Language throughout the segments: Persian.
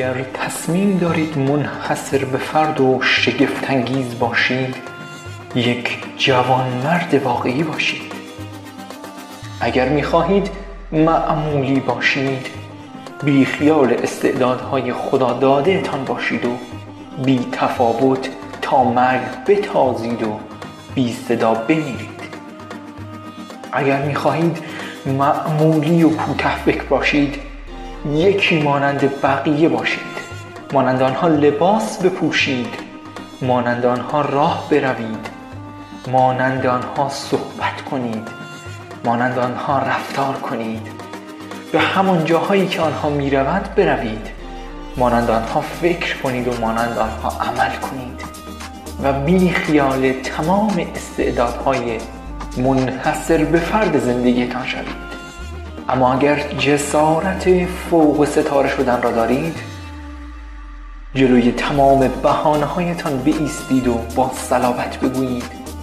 اگر تصمیم دارید منحصر به فرد و شگفت‌انگیز باشید، یک جوانمرد واقعی باشید. اگر می‌خواهید معمولی باشید، بی خیال استعدادهای خدا داده تان باشید و بی تفاوت تا مرگ بتازید و بی صدا بمیرید. اگر می‌خواهید معمولی و کوته فکر باشید، یکی مانند بقیه باشید، مانند آنها لباس بپوشید، مانند آنها راه بروید، مانند آنها صحبت کنید، مانند آنها رفتار کنید، به همان جاهایی که آنها میروند بروید، مانند آنها فکر کنید و مانند آنها عمل کنید و بی خیال تمام استعدادهای منحصر به فرد زندگیتان شوید. اما اگر جسارت فوق ستاره شدن را دارید، جلوی تمام بهانه‌هایتان بایستید و با صلابت بگویید: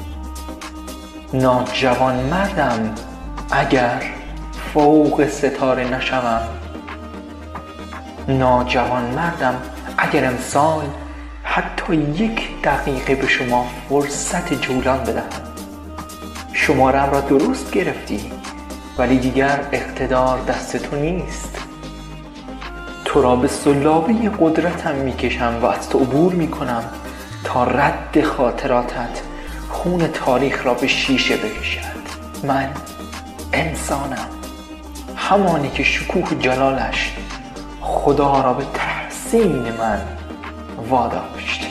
ناجوان مردم اگر فوق ستاره نشوم، ناجوان مردم اگر امسال حتی 1 دقیقه به شما فرصت جولان بدهم. شماره‌ام را درست گرفتی، ولی دیگر اقتدار دست تو نیست. تو را به سلابه قدرتم میکشم و از تو عبور میکنم تا رد خاطراتت خون تاریخ را به شیشه بکشد. من انسانم، همانی که شکوه جلالش خدا را به تحسین من واداشت.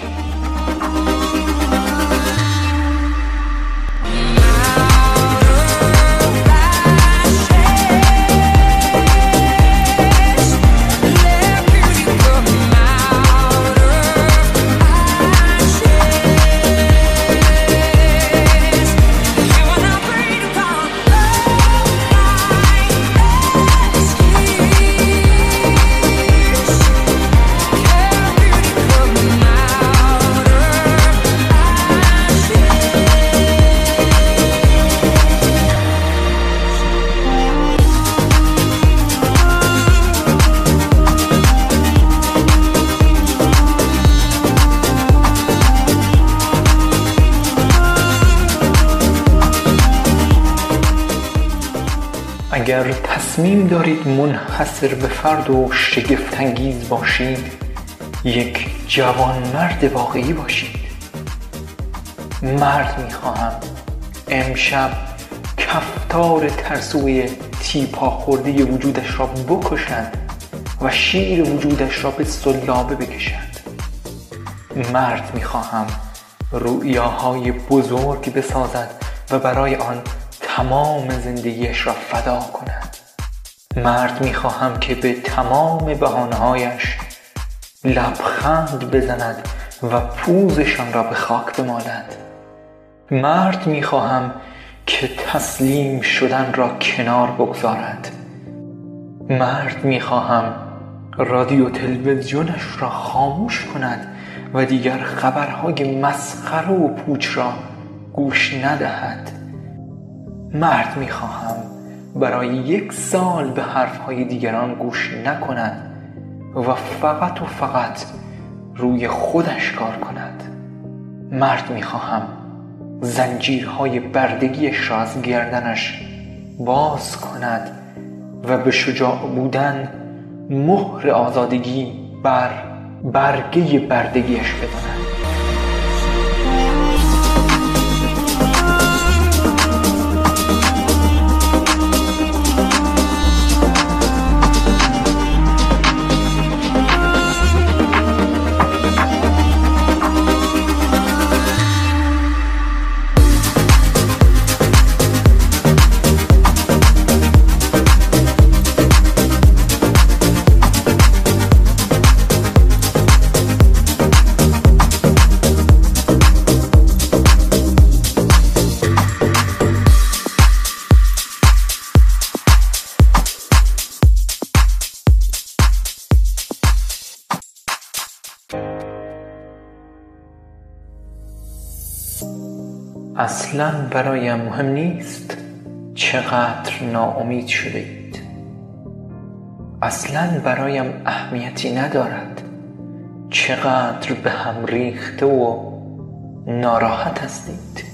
اگر تصمیم دارید منحصر به فرد و شگفت‌انگیز باشید، یک جوانمرد واقعی باشید. مرد می‌خواهم امشب کفتار ترسوی تیپا خورده وجودش را بکشد و شیر وجودش را به سلابه بکشد. مرد می‌خواهم رؤیاهای بزرگ بسازد و برای آن تمام زندگیش را فدا کند. مرد می‌خواهم که به تمام بهانه‌هایش لبخند بزند و پوزشان را به خاک بمالد. مرد می‌خواهم که تسلیم شدن را کنار بگذارد. مرد می‌خواهم رادیو تلویزیونش را خاموش کند و دیگر خبرهای مسخره و پوچ را گوش ندهد. مرد می‌خواهم برای 1 سال به حرفهای دیگران گوش نکند و فقط روی خودش کار کند. مرد می‌خواهم زنجیرهای بردگیش را از گردنش باز کند و به شجاع بودن مهر آزادگی بر برگه بردگیش بداند. اصلاً برایم مهم نیست چقدر ناامید شده اید. اصلاً برایم اهمیتی ندارد چقدر به هم ریخته و ناراحت هستید.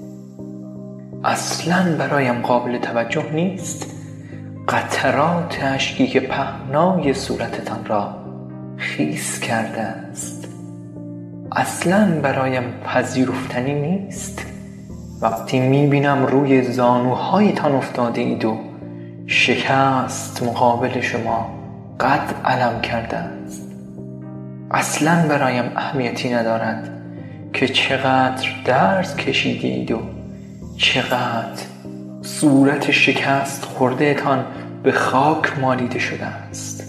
اصلاً برایم قابل توجه نیست قطرات اشکی که پهنای صورتتان را خیس کرده است. اصلاً برایم پذیرفتنی نیست وقتی میبینم روی زانوهایتان افتاده اید و شکست مقابل شما قد علم کرده است. اصلاً برایم اهمیتی ندارد که چقدر درد کشیده اید و چقدر صورت شکست خورده تان به خاک مالیده شده است.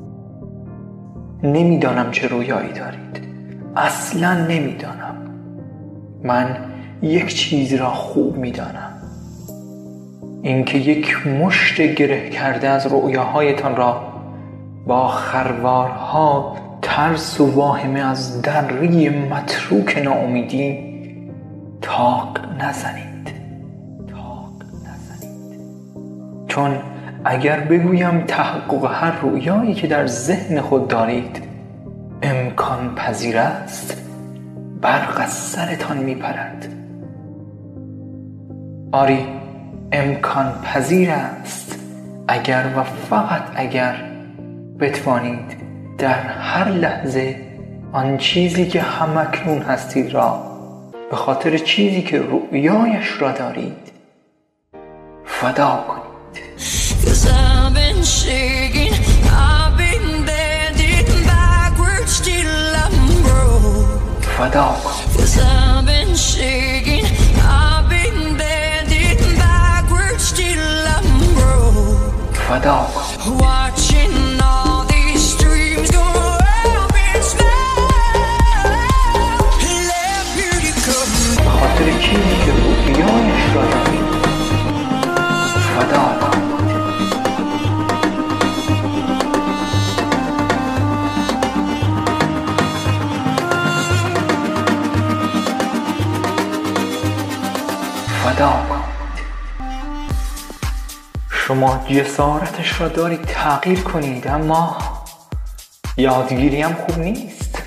نمیدانم چه رویایی دارید، اصلاً نمیدانم. من یک چیز را خوب میدانم، اینکه یک مشت گره کرده از رؤیاهایتان را با خروارها ترس و واهمه از دره متروک ناامیدی طاق نزنید. چون اگر بگویم تحقق هر رؤیایی که در ذهن خود دارید امکان پذیر است، برق از سرتان میپرد. آری، امکان پذیر است اگر و فقط اگر بتوانید در هر لحظه آن چیزی که همکنون هستید را به خاطر چیزی که رؤیایش را دارید فدا کنید. Cause I've been shaking, I've been bending backwards till I'm broke. فدا کنید. Cause I've been shaking, I've been bending backwards till I'm broke. فدا کنید. Watching all these dreams go up in smoke. Let beauty come. به خاطر چیزی که رؤیایش را دارید فدا کنید. فدا کنید. شما جسارتش را دارید تغییر کنید، اما یادگیری هم خوب نیست.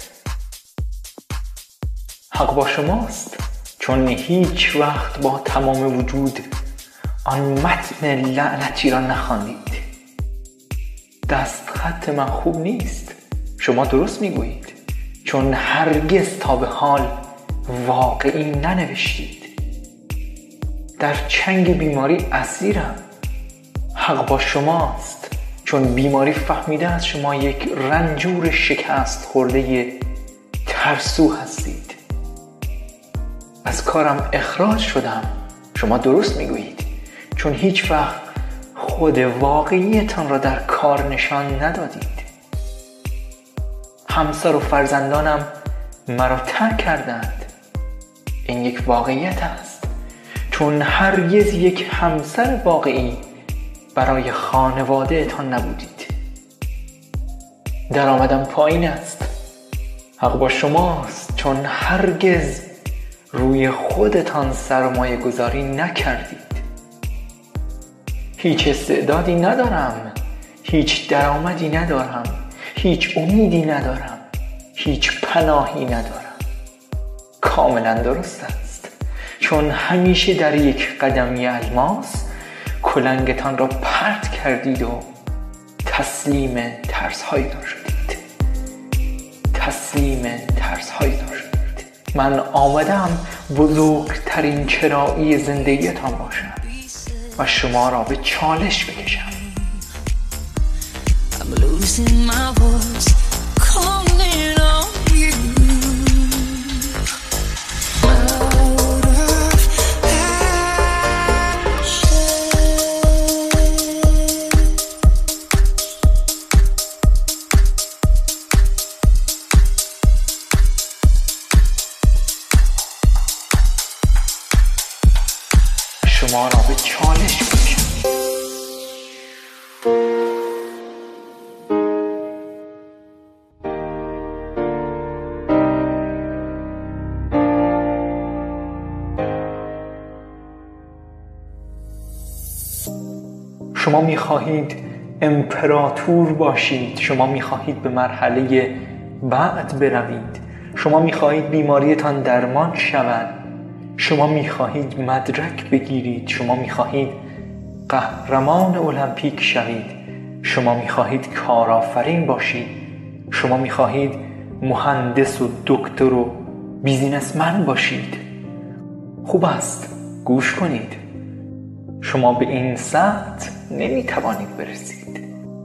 حق با شماست، چون هیچ وقت با تمام وجود آن متن لعنتی را نخواندید. دست خط من خوب نیست، شما درست میگویید، چون هرگز تا به حال واقعی ننوشتید. در چنگ بیماری اسیرم. حق با شماست، چون بیماری فهمیده از شما یک رنجور شکست خورده ترسو هستید. از کارم اخراج شدم، شما درست میگویید، چون هیچ وقت خود واقعیتان را در کار نشان ندادید. همسر و فرزندانم مرا ترک کردند. این یک واقعیت است، چون هرگز یک همسر واقعی برای خانواده تان نبودید. درآمدم پایین است. حق با شماست، چون هرگز روی خودتان سرمایه گذاری نکردید. هیچ استعدادی ندارم، هیچ درآمدی ندارم، هیچ امیدی ندارم، هیچ پناهی ندارم. کاملا درست است، چون همیشه در یک قدمی الماس کلنگتان را پرت کردید و تسلیم ترس‌هایتان شدید. تسلیم ترس‌هایتان شدید. من آمدم بزرگترین چرایی زندگیتان باشم و شما را به چالش بکشم. I'm losing my voice, calling on you. Out of passion. شما را به چالش بکشم. شما می‌خواهید امپراتور باشید. شما می‌خواهید به مرحله بعد بروید. شما می‌خواهید بیماریتان درمان شود. شما می‌خواهید مدرک بگیرید. شما می‌خواهید قهرمان المپیک شوید. شما می‌خواهید کارآفرین باشید. شما می‌خواهید مهندس و دکتر و بیزینسمن باشید. خوب است، گوش کنید. شما به این سطح نمی‌توانید برسید.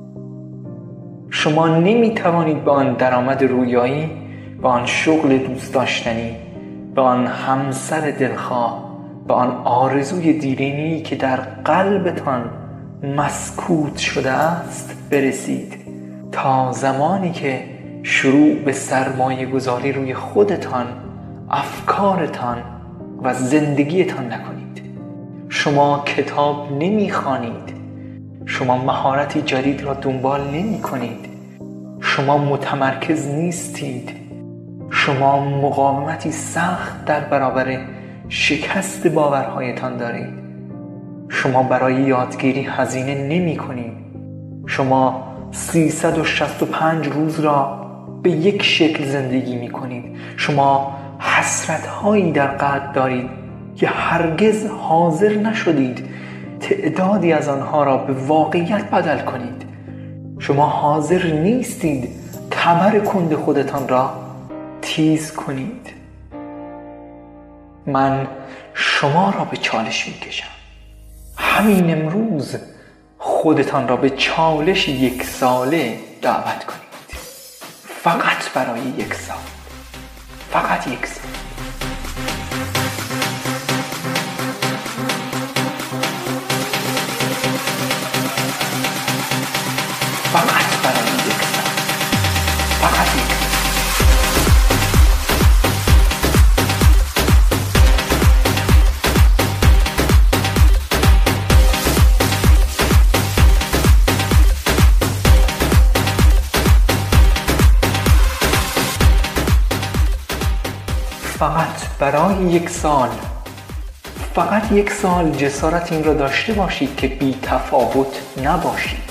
شما نمی‌توانید به آن درآمد رویایی، به آن شغل دوست داشتنی، به آن همسر دلخواه، به آن آرزوی دیرینه‌ای که در قلبتان مسکوت شده است برسید تا زمانی که شروع به سرمایه گذاری روی خودتان، افکارتان و زندگیتان نکنید. شما کتاب نمی‌خوانید. شما مهارتی جدید را دنبال نمی کنید. شما متمرکز نیستید. شما مقاومتی سخت در برابر شکست باورهایتان دارید. شما برای یادگیری هزینه نمی کنید. شما 365 روز را به یک شکل زندگی می کنید. شما حسرت‌هایی در قلب دارید که هرگز حاضر نشدید تعدادی از آنها را به واقعیت بدل کنید. شما حاضر نیستید کمر کند خودتان را تیز کنید. من شما را به چالش می‌کشم. همین امروز خودتان را به چالش 1 ساله دعوت کنید. فقط برای 1 سال. فقط 1 سال. فقط برای 1 سال. فقط 1 سال. فقط برای 1 سال. فقط 1 سال جسارت این را داشته باشید که بی تفاوت نباشید.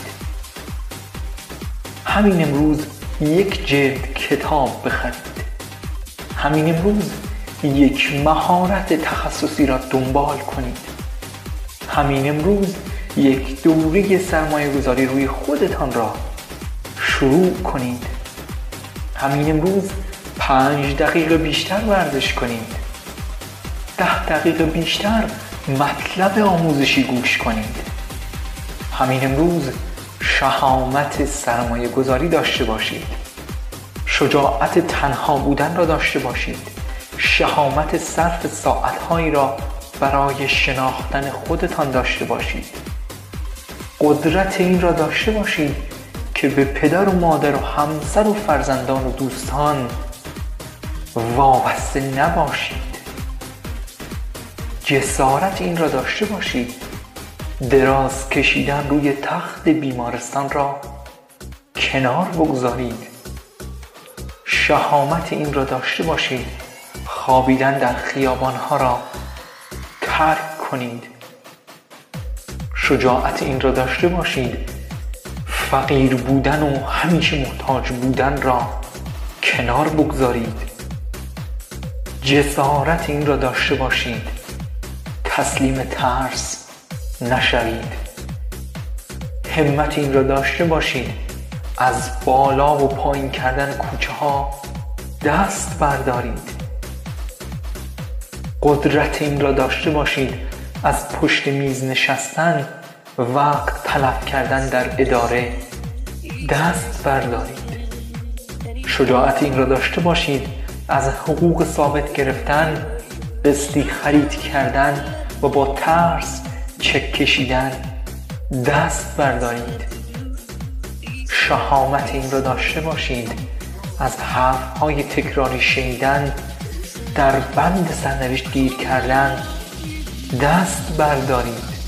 همین امروز 1 جلد کتاب بخرید. همین امروز 1 مهارت تخصصی را دنبال کنید. همین امروز 1 دوره سرمایه گذاری روی خودتان را شروع کنید. همین امروز 5 دقیقه بیشتر ورزش کنید. 10 دقیقه بیشتر مطلب آموزشی گوش کنید. همین امروز شهامت سرمایه گذاری داشته باشید. شجاعت تنها بودن را داشته باشید. شهامت صرف ساعتهایی را برای شناختن خودتان داشته باشید. قدرت این را داشته باشید که به پدر و مادر و همسر و فرزندان و دوستان وابسته نباشید. جسارت این را داشته باشید دراز کشیدن روی تخت بیمارستان را کنار بگذارید. شهامت این را داشته باشید خوابیدن در خیابانها را ترک کنید. شجاعت این را داشته باشید فقیر بودن و همیشه محتاج بودن را کنار بگذارید. جسارت این را داشته باشید تسلیم ترس نشوید. همت این را داشته باشید از بالا و پایین کردن کوچه ها دست بردارید. قدرت این را داشته باشید از پشت میز نشستن، وقت تلف کردن در اداره دست بردارید. شجاعت این را داشته باشید از حقوق ثابت گرفتن، قسطی خرید کردن و با ترس چک کشیدن دست بردارید. شهامت این را داشته باشید از حرف‌های تکراری شنیدن، در بند سرنوشت گیر کردن دست بردارید.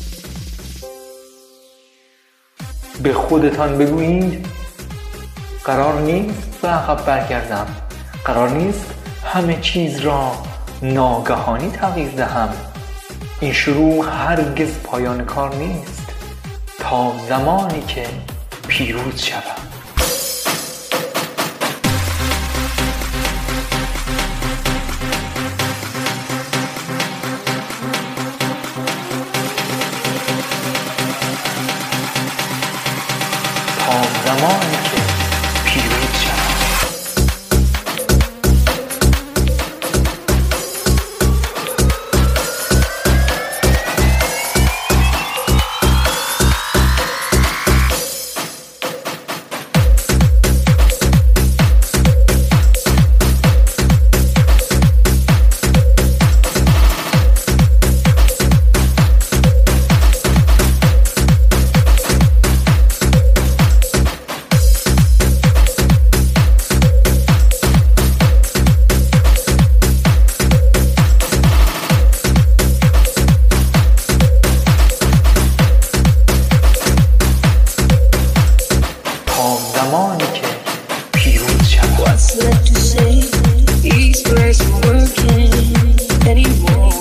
به خودتان بگویید قرار نیست به عقب برگردم. قرار نیست همه چیز را ناگهانی تغییر دهم. این شروع هرگز پایان کار نیست تا زمانی که پیروز شوم. isn't working anymore.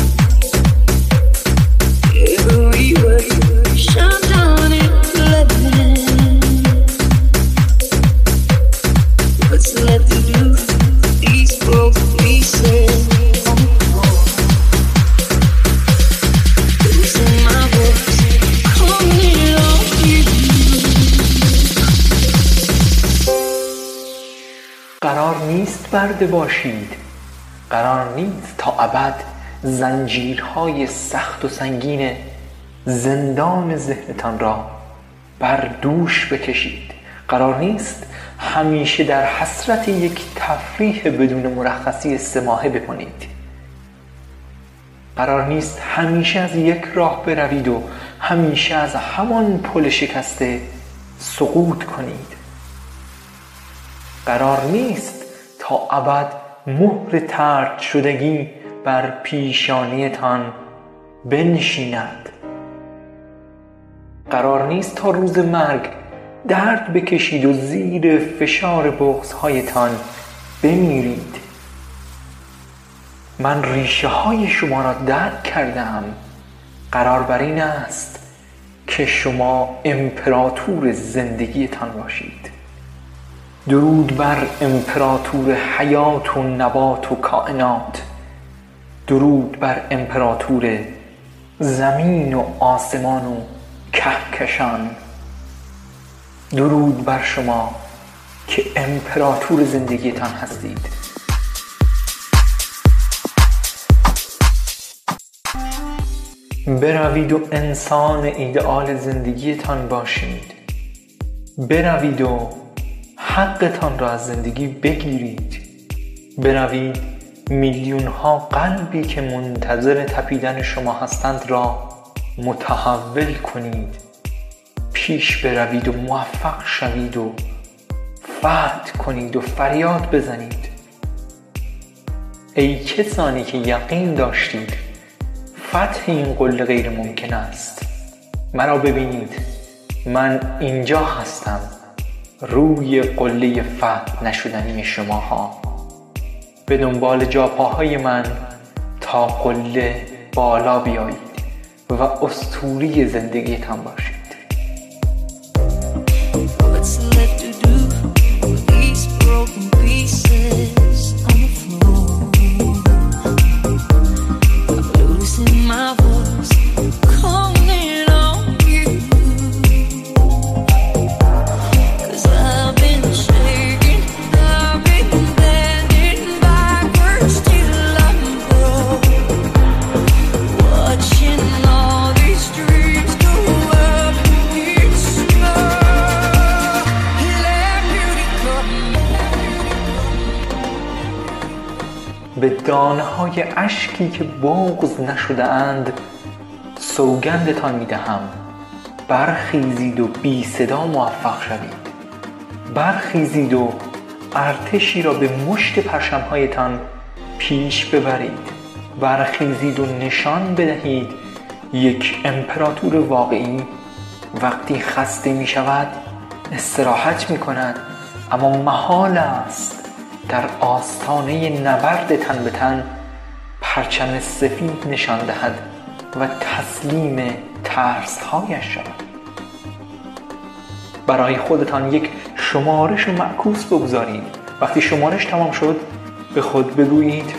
Everywhere shut down in Lebanon. What's left to do? These broken pieces on the floor. Losing my voice, calling on you. قرار نیست برده باشید. قرار نیست تا ابد زنجیرهای سخت و سنگین زندان ذهنتان را بر دوش بکشید. قرار نیست همیشه در حسرت یک تفریح بدون مرخصی 3 ماهه بمانید. قرار نیست همیشه از یک راه بروید و همیشه از همان پل شکسته سقوط کنید. قرار نیست تا ابد مهر طرد شدگی بر پیشانیتان بنشیند. قرار نیست تا روز مرگ درد بکشید و زیر فشار بغض‌هایتان بمیرید. من ریشه های شما را درک کردم. قرار بر این است که شما امپراتور زندگیتان باشید. درود بر امپراتور حیات و نبات و کائنات. درود بر امپراتور زمین و آسمان و کهکشان. درود بر شما که امپراتور زندگیتان هستید. بروید و انسان ایدئال زندگیتان باشید. بروید و حقتان را از زندگی بگیرید. بروید میلیون ها قلبی که منتظر تپیدن شما هستند را متحول کنید. پیش بروید و موفق شوید و فتح کنید و فریاد بزنید. ای کسانی که یقین داشتید فتح این قله غیر ممکن است، مرا ببینید. من اینجا هستم، روی قله فتح نشدنی شماها. به دنبال جاپاهای من تا قله بالا بیایید و اسطوره زندگیتان باشید. What's left to do with these broken pieces on the floor? I'm losing my voice, calling on you. 'Cause I've been shaking, I've been bending backwards till I'm broke. Watching all these dreams go up in smoke. به دانه های اشکی که بغض نشده اند سوگندتان می دهم. برخیزید و بی صدا موفق شوید. برخیزید و ارتشی را به مشت پرچم‌هایتان پیش ببرید. برخیزید و نشان بدهید یک امپراتور واقعی وقتی خسته می شود استراحت می کند، اما محال است در آستانه نبرد تن به تن پرچم سفید نشان دهد و تسلیم ترس‌هایش شود. برای خودتان یک شمارش معکوس بگذارید. وقتی شمارش تمام شد به خود بگویید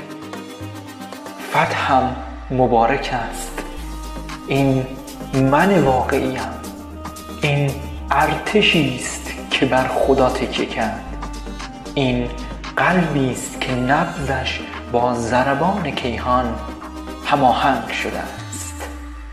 فتحم مبارک است. این من واقعیم. این ارتشی است که بر خدا تکیه کرد. این قلبی است که نبضش با ضربان کیهان هماهنگ شده است.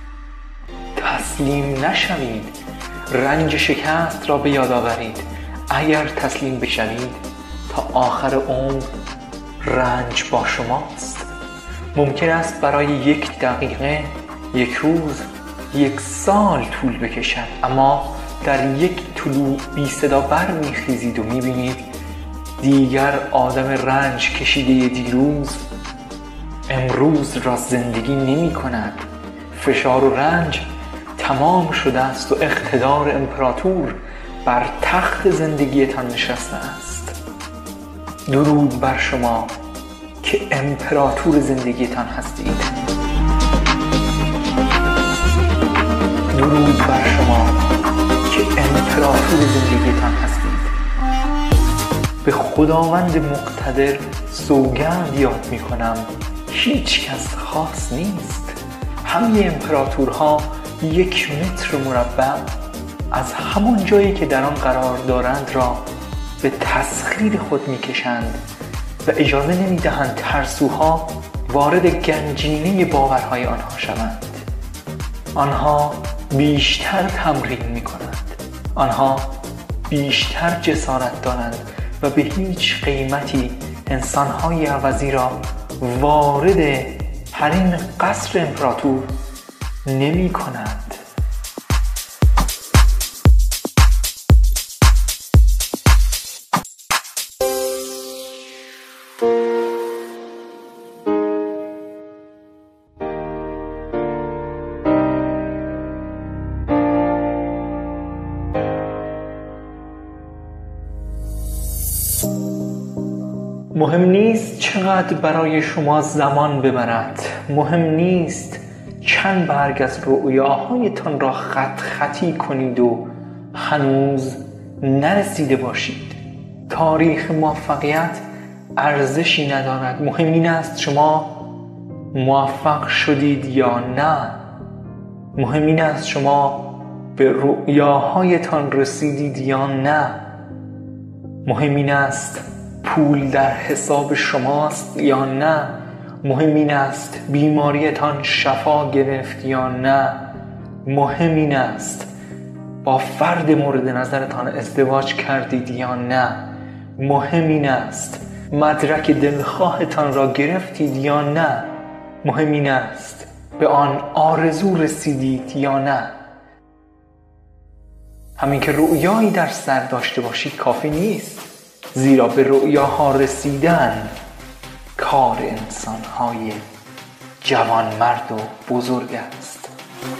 تسلیم نشوید. رنج شکست را به یاد آورید. اگر تسلیم بشوید تا آخر عمر رنج با شماست. ممکن است برای 1 دقیقه، 1 روز، 1 سال طول بکشد، اما در یک طلوع بی صدا برمیخیزید و میبینید دیگر آدم رنج کشیده دیروز امروز را زندگی نمی کند. فشار و رنج تمام شده است و اقتدار امپراتور بر تخت زندگیتان نشسته است. درود بر شما که امپراتور زندگیتان هستید. درود بر شما که امپراتور زندگیتان هستید. به خداوند مقتدر سوگند یاد می کنم هیچ کس خاص نیست. همه امپراتورها 1 متر مربع از همان جایی که در آن قرار دارند را به تسخیر خود می کشند و اجازه نمی دهند ترسوها وارد گنجینه باورهای آنها شوند. آنها بیشتر تمرین می کنند. آنها بیشتر جسارت دارند و به هیچ قیمتی انسانهای عوضی را وارد حریم قصر امپراتور نمی کنند. مهم نیست چقدر برای شما زمان ببرد. مهم نیست چند برگ از رؤیاهایتان را خط خطی کنید و هنوز نرسیده باشید. تاریخ موفقیت ارزشی ندارد. مهم این است شما موفق شدید یا نه. مهم این است شما به رؤیاهایتان رسیدید یا نه. مهم این است پول در حساب شماست یا نه. مهم این است بیماریتان شفا گرفت یا نه. مهم این است با فرد مورد نظرتان ازدواج کردید یا نه. مهم این است مدرک دلخواهتان را گرفتید یا نه. مهم این است به آن آرزو رسیدید یا نه. همین که رؤیایی در سر داشته باشید کافی نیست، زیرا به رؤیاها رسیدن کار انسان‌های جوانمرد و بزرگ است.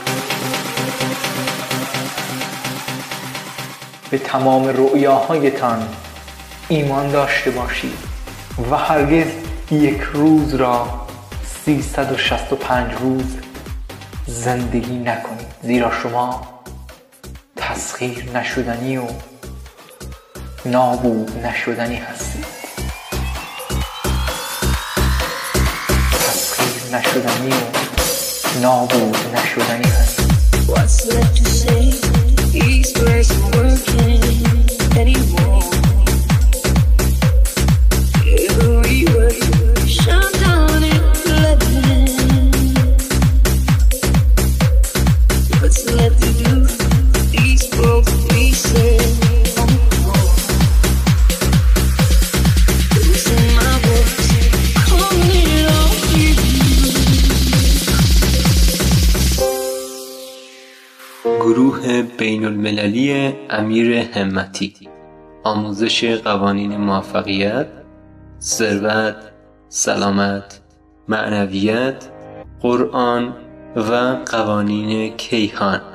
به تمام رؤیاهایتان ایمان داشته باشید و هرگز یک روز را 365 روز زندگی نکنید، زیرا شما تسخیر نشدنی و نابود نشدنی هستید. تسخیر نشدنی و نابود نشدنی هستید. What's left to say? These words aren't working anymore. Every word shut down in Lebanon. What's left to do? These broken pieces. گروه بین المللی امیر همتی، آموزش قوانین موفقیت، ثروت، سلامت، معنویت، قرآن و قوانین کیهان.